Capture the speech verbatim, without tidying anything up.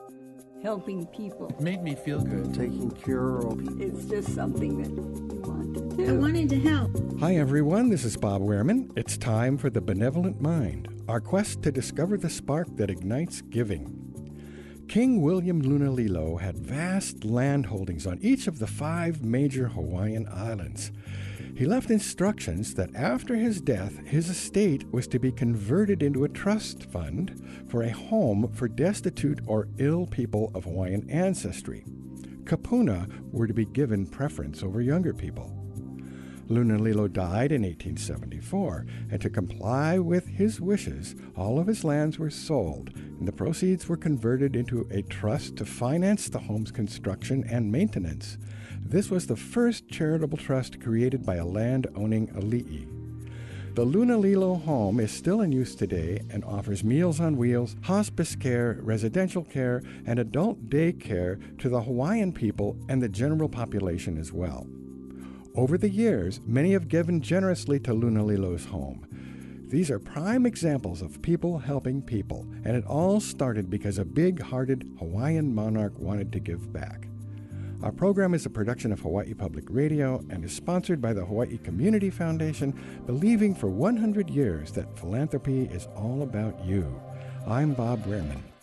helping people. It made me feel good. Taking care of people. It's just something that you want to do. I wanted to help. Hi, everyone. This is Bob Wehrman. It's time for The Benevolent Mind, our quest to discover the spark that ignites giving. King William Lunalilo had vast land holdings on each of the five major Hawaiian islands. He left instructions that after his death, his estate was to be converted into a trust fund for a home for destitute or ill people of Hawaiian ancestry. Kapuna were to be given preference over younger people. Lunalilo died in eighteen seventy-four, and to comply with his wishes, all of his lands were sold, and the proceeds were converted into a trust to finance the home's construction and maintenance. This was the first charitable trust created by a land-owning ali'i. The Lunalilo home is still in use today and offers Meals on Wheels, hospice care, residential care, and adult day care to the Hawaiian people and the general population as well. Over the years, many have given generously to Lunalilo's home. These are prime examples of people helping people, and it all started because a big-hearted Hawaiian monarch wanted to give back. Our program is a production of Hawaii Public Radio and is sponsored by the Hawaii Community Foundation, believing for one hundred years that philanthropy is all about you. I'm Bob Wehrman.